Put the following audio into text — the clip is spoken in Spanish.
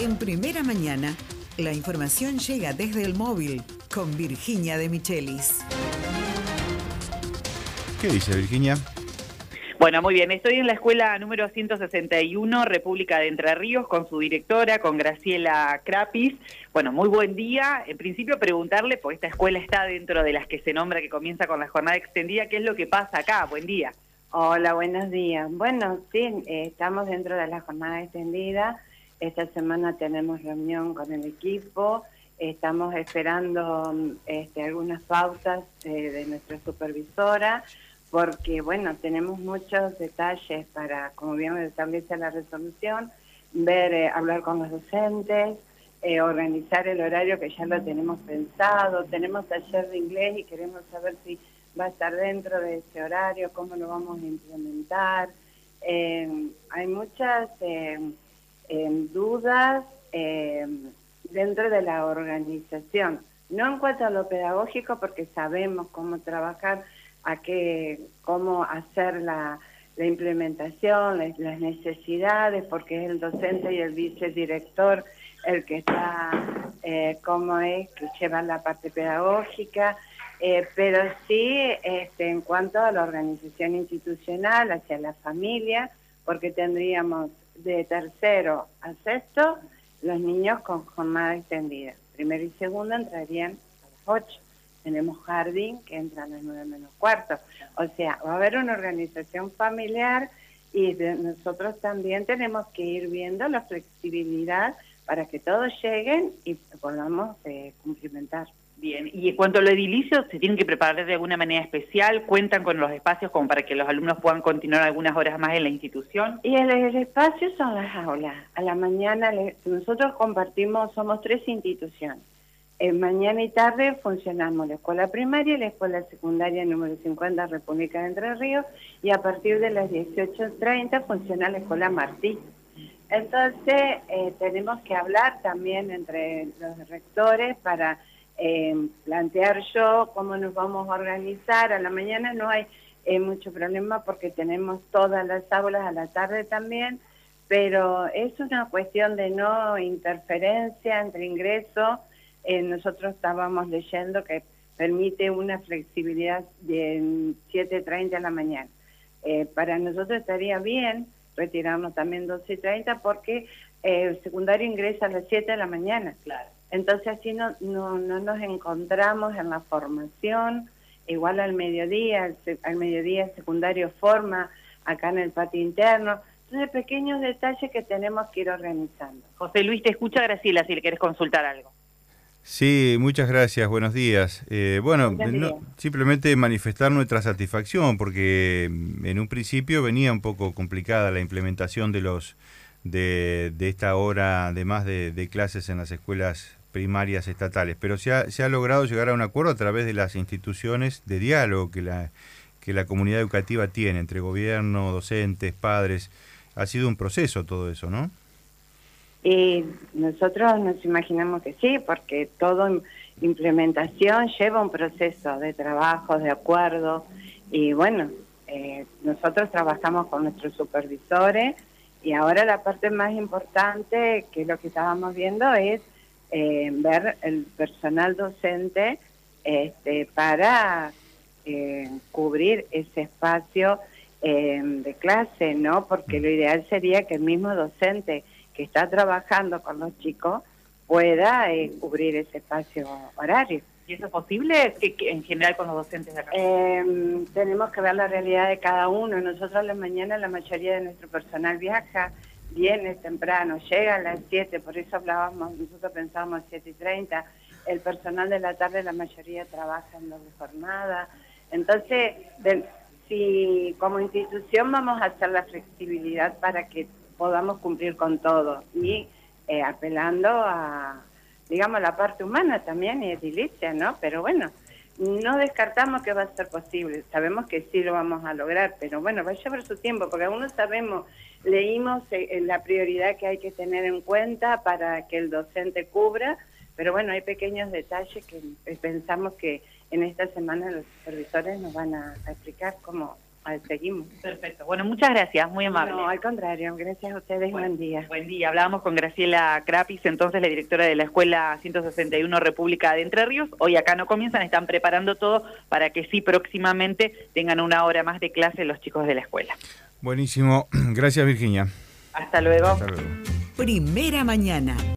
En Primera Mañana, la información llega desde el móvil con Virginia de Michelis. ¿Qué dice Virginia? Bueno, muy bien. Estoy en la escuela número 161, República de Entre Ríos, con su directora, con Graciela Crapis. Bueno, muy buen día. En principio preguntarle, porque esta escuela está dentro de las que se nombra que comienza con la jornada extendida, ¿qué es lo que pasa acá? Buen día. Hola, buenos días. Bueno, sí, estamos dentro de la jornada extendida. Esta semana tenemos reunión con el equipo. Estamos esperando algunas pautas de nuestra supervisora, porque, bueno, tenemos muchos detalles para, como bien establece la resolución, hablar con los docentes, organizar el horario que ya lo tenemos pensado. Tenemos taller de inglés y queremos saber si va a estar dentro de ese horario, cómo lo vamos a implementar. Hay muchas dudas dentro de la organización, no en cuanto a lo pedagógico, porque sabemos cómo trabajar, cómo hacer la implementación, las necesidades, porque es el docente y el vicedirector el que está, que lleva la parte pedagógica. Pero sí, en cuanto a la organización institucional, hacia la familia, porque tendríamos de tercero a sexto los niños con jornada extendida. Primero y segundo entrarían a las 8. Tenemos jardín que entra a las 9 menos cuarto. O sea, va a haber una organización familiar y nosotros también tenemos que ir viendo la flexibilidad para que todos lleguen y podamos cumplimentar. Bien, y en cuanto a lo edilicio, ¿se tienen que preparar de alguna manera especial? ¿Cuentan con los espacios como para que los alumnos puedan continuar algunas horas más en la institución? Y el espacio son las aulas. A la mañana nosotros compartimos, somos 3 instituciones. Mañana y tarde funcionamos la escuela primaria y la escuela secundaria número 50 República de Entre Ríos, y a partir de las 18:30 funciona la escuela Martí. Entonces tenemos que hablar también entre los rectores para plantear cómo nos vamos a organizar. A la mañana no hay mucho problema porque tenemos todas las aulas, a la tarde también, pero es una cuestión de no interferencia entre ingresos. Nosotros estábamos leyendo que permite una flexibilidad de 7:30 a la mañana. Para nosotros estaría bien retirarnos también 12:30 porque el secundario ingresa a las 7 de la mañana. Claro. Entonces así no nos encontramos en la formación. Igual al mediodía el secundario forma acá en el patio interno. Entonces pequeños detalles que tenemos que ir organizando. José Luis, te escucha Graciela si le querés consultar algo. Sí, muchas gracias, buenos días. Simplemente manifestar nuestra satisfacción, porque en un principio venía un poco complicada la implementación de esta hora, además de clases en las escuelas primarias estatales, pero se ha logrado llegar a un acuerdo a través de las instituciones de diálogo que la comunidad educativa tiene, entre gobierno, docentes, padres. Ha sido un proceso todo eso, ¿no? Y nosotros nos imaginamos que sí, porque toda implementación lleva un proceso de trabajo, de acuerdo, y bueno, nosotros trabajamos con nuestros supervisores, y ahora la parte más importante, que es lo que estábamos viendo, es ver el personal docente para cubrir ese espacio de clase, ¿no? Porque lo ideal sería que el mismo docente que está trabajando con los chicos pueda cubrir ese espacio horario. ¿Y eso es posible en general con los docentes de acá? Tenemos que ver la realidad de cada uno. Nosotros a la mañana la mayoría de nuestro personal viaja, viene temprano, llega a las 7, por eso nosotros pensábamos 7:30. El personal de la tarde, la mayoría trabaja en doble jornada. Entonces, si como institución vamos a hacer la flexibilidad para que podamos cumplir con todo y apelando a, digamos, la parte humana también y edilicia, ¿no? Pero bueno, no descartamos que va a ser posible, sabemos que sí lo vamos a lograr, pero bueno, va a llevar su tiempo, porque algunos leímos la prioridad que hay que tener en cuenta para que el docente cubra, pero bueno, hay pequeños detalles que pensamos que en esta semana los supervisores nos van a explicar cómo seguimos. Perfecto. Bueno, muchas gracias, muy amable. No, al contrario, gracias a ustedes, buen día. Buen día. Hablábamos con Graciela Crapis, entonces la directora de la Escuela 161 República de Entre Ríos. Hoy acá no comienzan, están preparando todo para que sí próximamente tengan una hora más de clase los chicos de la escuela. Buenísimo. Gracias, Virginia. Hasta luego. Hasta luego. Primera mañana.